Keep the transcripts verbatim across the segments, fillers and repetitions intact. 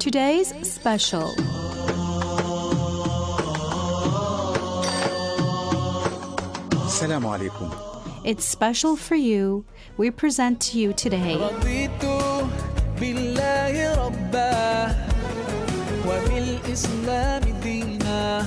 today's special. Assalamu alaikum. It's special for you. We present to you today رضيت بالله ربا وبالإسلام دينا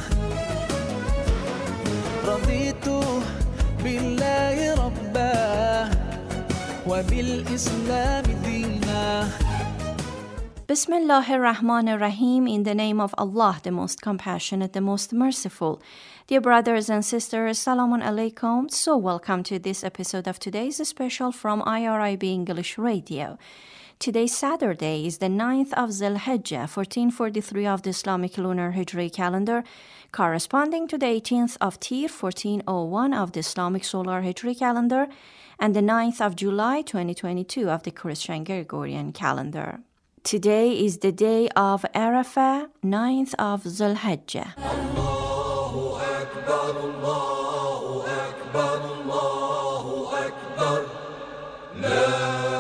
رضيت بالله ربا وبالإسلام دينا Bismillah ar-Rahman ar-Rahim, in the name of Allah, the most compassionate, the most merciful. Dear brothers and sisters, Salamun Alaikum. So welcome to this episode of today's special from I R I B English Radio. Today, Saturday, is the ninth of Zul-Hijjah, fourteen forty-three of the Islamic lunar Hijri calendar, corresponding to the eighteenth of Tir, fourteen oh one of the Islamic solar Hijri calendar, and the ninth of July, twenty twenty-two of the Christian Gregorian calendar. Today is the day of Arafah, ninth of Zul-Hijjah. Allahu Akbar, Allahu Akbar, Allahu Akbar. La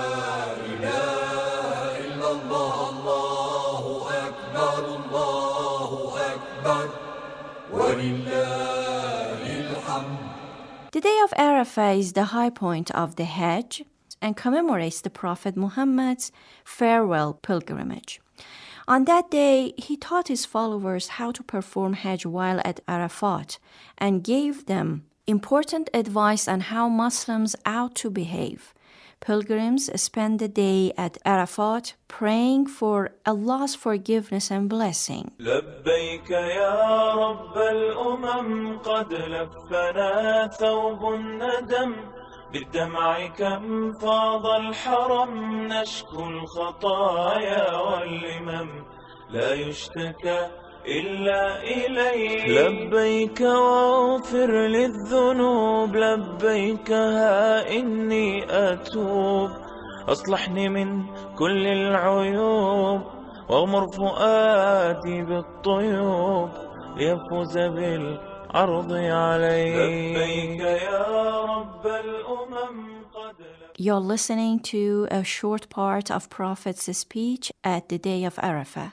ilaha illallah, Allahu Akbar, Allahu Akbar. Walillahil hamd. The day of Arafah is the high point of the Hajj and commemorates the Prophet Muhammad's farewell pilgrimage. On that day, he taught his followers how to perform Hajj while at Arafat and gave them important advice on how Muslims ought to behave. Pilgrims spend the day at Arafat praying for Allah's forgiveness and blessing. لبيك يا رب الأمم قد لفنا ثوب الندم بالدمع كم فاض الحرم نشكو الخطايا واللمم لا يشتكى إلا إليك لبيك واغفر للذنوب لبيك ها إني أتوب أصلحني من كل العيوب واغمر فؤادي بالطيوب ليفوز بالعرض عليك لبيك يا رب الأمم قد You're listening to a short part of Prophet's speech at the day of Arafah.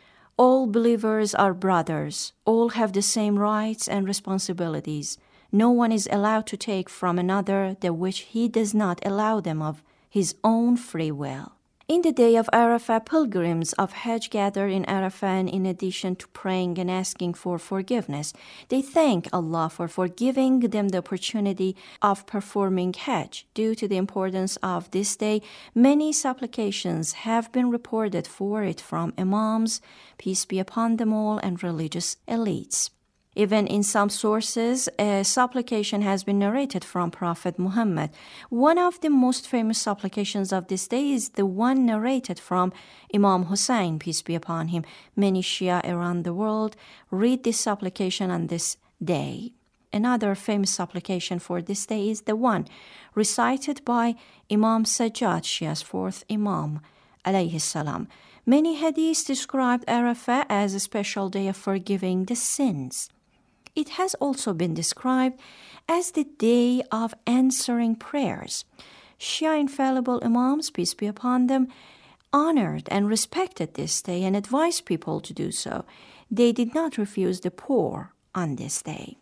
All believers are brothers. All have the same rights and responsibilities. No one is allowed to take from another that which he does not allow them of his own free will. In the day of Arafah, pilgrims of Hajj gather in Arafah, and in addition to praying and asking for forgiveness, they thank Allah for forgiving them the opportunity of performing Hajj. Due to the importance of this day, many supplications have been reported for it from imams, peace be upon them all, and religious elites. Even in some sources, a supplication has been narrated from Prophet Muhammad. One of the most famous supplications of this day is the one narrated from Imam Hussein, peace be upon him. Many Shia around the world read this supplication on this day. Another famous supplication for this day is the one recited by Imam Sajjad, Shia's fourth Imam, alayhi salam. Many hadiths described Arafah as a special day of forgiving the sins. It has also been described as the day of answering prayers. Shia infallible Imams, peace be upon them, honored and respected this day and advised people to do so. They did not refuse the poor on this day.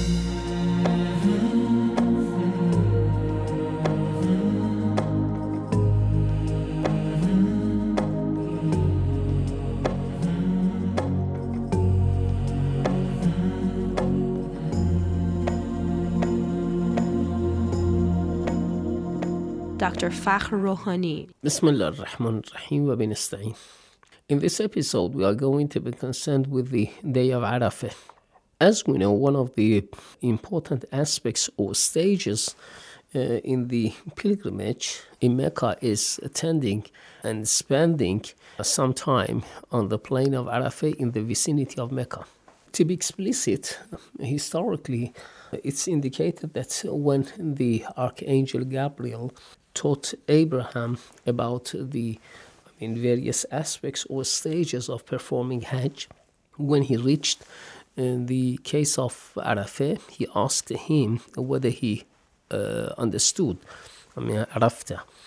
Doctor Fakhr Rouhani. Bismillah ar-Rahman ar-Rahim wa binasta'in. In this episode, we are going to be concerned with the day of Arafah. As we know, one of the important aspects or stages uh, in the pilgrimage in Mecca is attending and spending some time on the plain of Arafah in the vicinity of Mecca. To be explicit, historically, it's indicated that when the Archangel Gabriel taught Abraham about the I mean, various aspects or stages of performing Hajj, when he reached in the case of Arafah, he asked him whether he uh, understood, I mean, Arafta.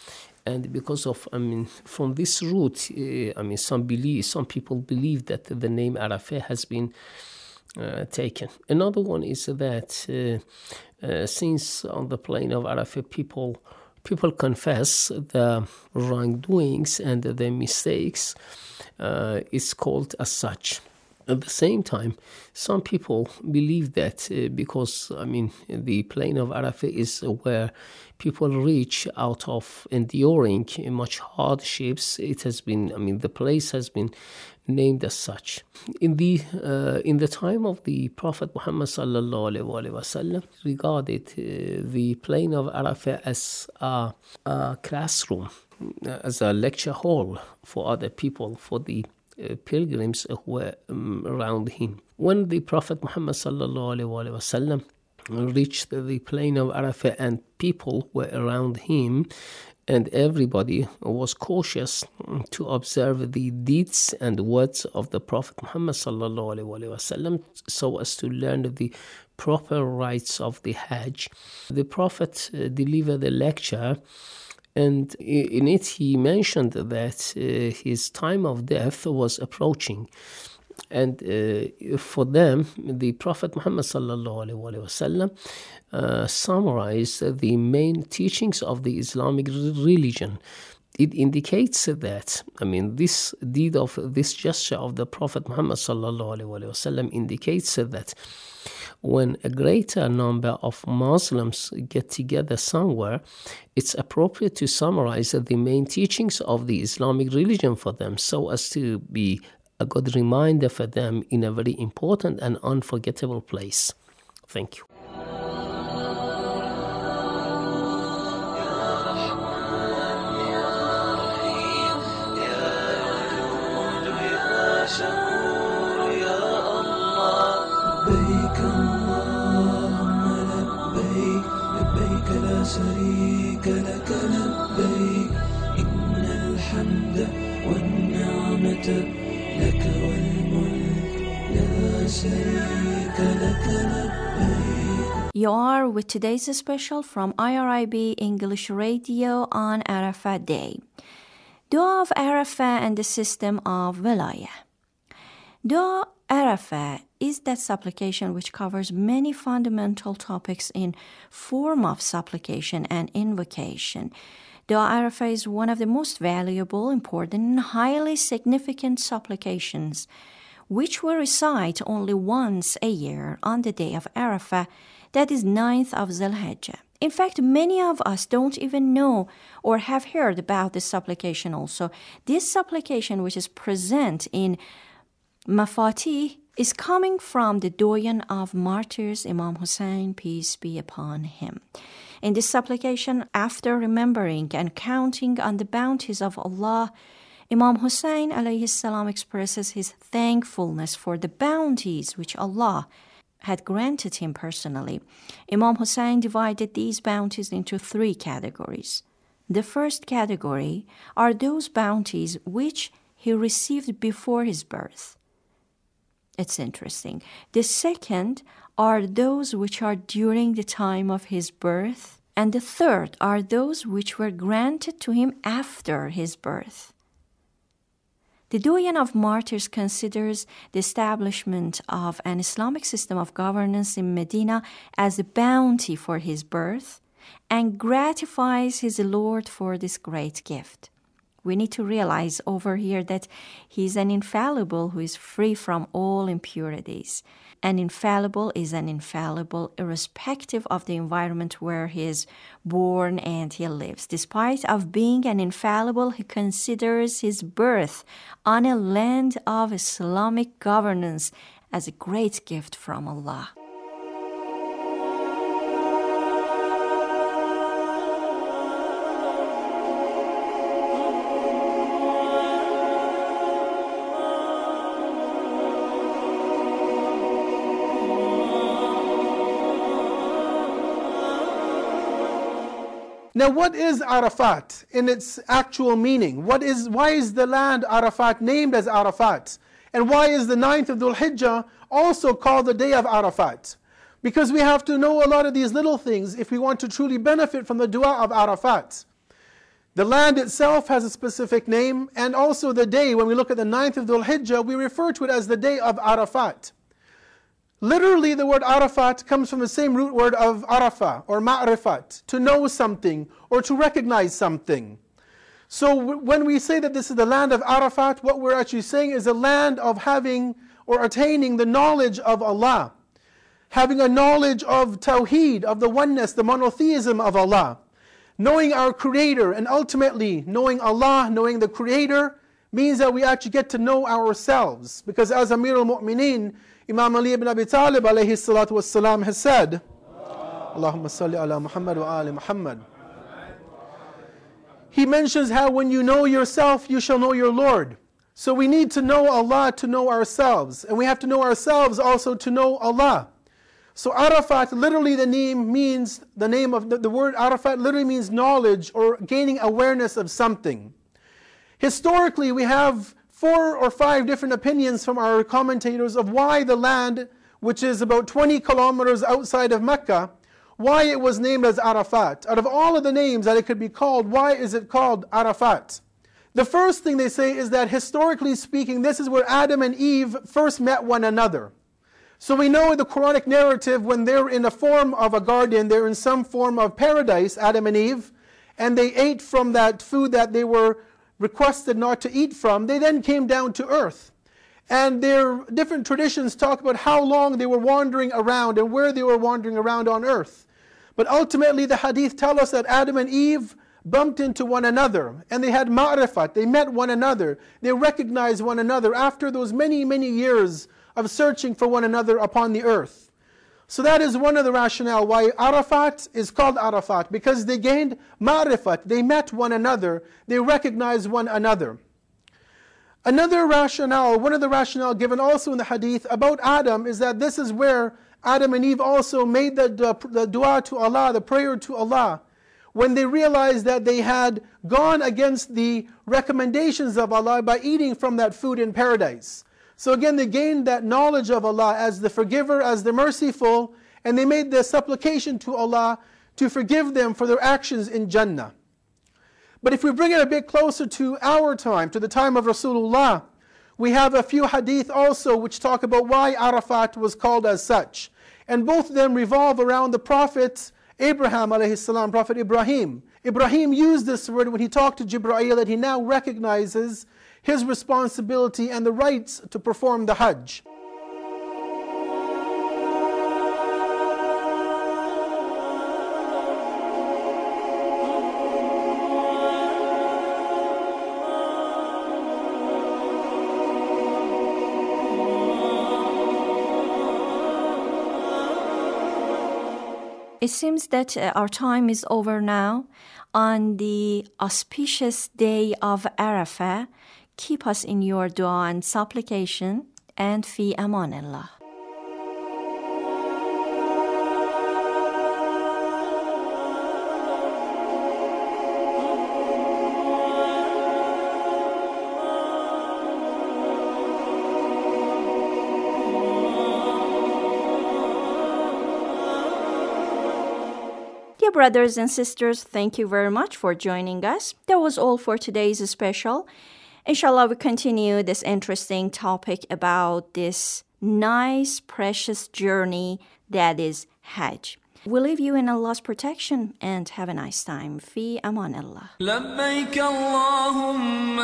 And because of, I mean, from this root, uh, I mean, some believe, some people believe that the name Arafah has been uh, taken. Another one is that uh, uh, since on the plain of Arafah, people people confess the wrongdoings and the mistakes, uh, it's called as such. At the same time, some people believe that uh, because, I mean, the plain of Arafah is where people reach out of enduring much hardships, it has been, I mean, the place has been named as such. In the uh, in the time of the Prophet Muhammad sallallahu alaihi wasallam, regarded uh, the plain of Arafah as a, a classroom, as a lecture hall for other people, for the Uh, pilgrims who were um, around him. When the Prophet Muhammad sallallahu alaihi wasallam reached the plain of Arafah and people were around him, and everybody was cautious to observe the deeds and words of the Prophet Muhammad sallallahu alaihi wasallam, so as to learn the proper rites of the Hajj. The Prophet uh, delivered a lecture. And in it, he mentioned that uh, his time of death was approaching. And uh, for them, the Prophet Muhammad sallallahu alaihi wasallam uh, summarized the main teachings of the Islamic religion. It indicates that, I mean, this deed of this gesture of the Prophet Muhammad sallallahu alaihi wasallam indicates that when a greater number of Muslims get together somewhere, it's appropriate to summarize the main teachings of the Islamic religion for them, so as to be a good reminder for them in a very important and unforgettable place. Thank you. شريك لك لبيك إن الحمد والنعمة لك والملك لا شريك لك لبيك. You are with today's special from I R I B English Radio on Arafat Day. Dua of Arafat and the system of Wilayah. Dua Arafat is that supplication which covers many fundamental topics in form of supplication and invocation. Dua Arafat is one of the most valuable, important, and highly significant supplications, which we recite only once a year on the day of Arafat, that is ninth of Zul-Hijjah. In fact, many of us don't even know or have heard about this supplication also. This supplication, which is present in Mafatih, is coming from the doyen of martyrs, Imam Hussein, peace be upon him. In this supplication, after remembering and counting on the bounties of Allah, Imam Hussein alayhi salam expresses his thankfulness for the bounties which Allah had granted him personally. Imam Hussein divided these bounties into three categories. The first category are those bounties which he received before his birth. It's interesting. The second are those which are during the time of his birth. And the third are those which were granted to him after his birth. The Doyen of Martyrs considers the establishment of an Islamic system of governance in Medina as a bounty for his birth and gratifies his Lord for this great gift. We need to realize over here that he is an infallible who is free from all impurities. An infallible is an infallible irrespective of the environment where he is born and he lives. Despite of being an infallible, he considers his birth on a land of Islamic governance as a great gift from Allah. Now, what is Arafat in its actual meaning? What is, why is the land Arafat named as Arafat? And why is the ninth of Dhul Hijjah also called the day of Arafat? Because we have to know a lot of these little things if we want to truly benefit from the dua of Arafat. The land itself has a specific name, and also the day, when we look at the ninth of Dhul Hijjah, we refer to it as the day of Arafat. Literally, the word Arafat comes from the same root word of Arafah, or Ma'rifat, to know something, or to recognize something. So w- when we say that this is the land of Arafat, what we're actually saying is a land of having or attaining the knowledge of Allah, having a knowledge of Tawheed, of the oneness, the monotheism of Allah, knowing our Creator, and ultimately knowing Allah, knowing the Creator, means that we actually get to know ourselves. Because as Amir al-Mu'mineen, Imam Ali ibn Abi Talib alayhi salatu wassalam has said, Allahumma salli ala Muhammad wa ali Muhammad. He mentions how when you know yourself, you shall know your Lord. So we need to know Allah to know ourselves. And we have to know ourselves also to know Allah. So Arafat, literally the name means, the name of the, the word Arafat literally means knowledge or gaining awareness of something. Historically, we have four or five different opinions from our commentators of why the land, which is about twenty kilometers outside of Mecca, why it was named as Arafat. Out of all of the names that it could be called, why is it called Arafat? The first thing they say is that historically speaking, this is where Adam and Eve first met one another. So we know in the Quranic narrative, when they're in a form of a garden, they're in some form of paradise, Adam and Eve, and they ate from that food that they were requested not to eat from. They then came down to earth. And their different traditions talk about how long they were wandering around and where they were wandering around on earth. But ultimately the hadith tell us that Adam and Eve bumped into one another, and they had ma'rifat, they met one another, they recognized one another after those many, many years of searching for one another upon the earth. So that is one of the rationale why Arafat is called Arafat, because they gained ma'rifat, they met one another, they recognized one another. Another rationale, one of the rationale given also in the hadith about Adam is that this is where Adam and Eve also made the, the dua to Allah, the prayer to Allah, when they realized that they had gone against the recommendations of Allah by eating from that food in paradise. So again, they gained that knowledge of Allah as the forgiver, as the merciful, and they made the supplication to Allah to forgive them for their actions in Jannah. But if we bring it a bit closer to our time, to the time of Rasulullah, we have a few hadith also which talk about why Arafat was called as such. And both of them revolve around the Prophet Abraham alayhi salam, Prophet Ibrahim. Ibrahim used this word when he talked to Jibreel, that he now recognizes his responsibility and the rights to perform the Hajj. It seems that uh, our time is over now. On the auspicious day of Arafah, keep us in your dua and supplication, and fi amanillah. Dear brothers and sisters, thank you very much for joining us. That was all for today's special. Inshallah, we continue this interesting topic about this nice, precious journey that is Hajj. We leave you in Allah's protection and have a nice time. Fi amanillah. لبيك اللهم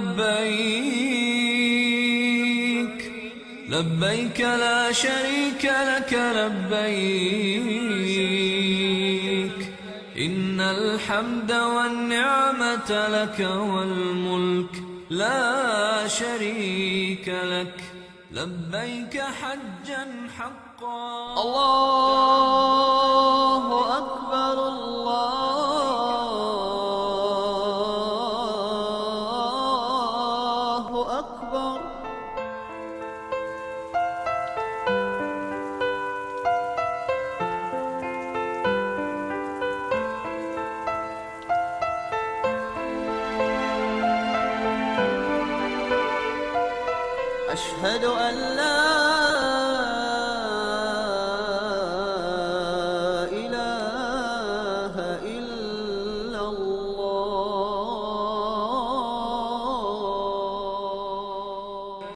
لبيك لبيك لا شريك لك لبيك إن الحمد والنعمة لك والملك لا شريك لك لبيك حجا حقا الله أكبر الله أكبر أشهد أن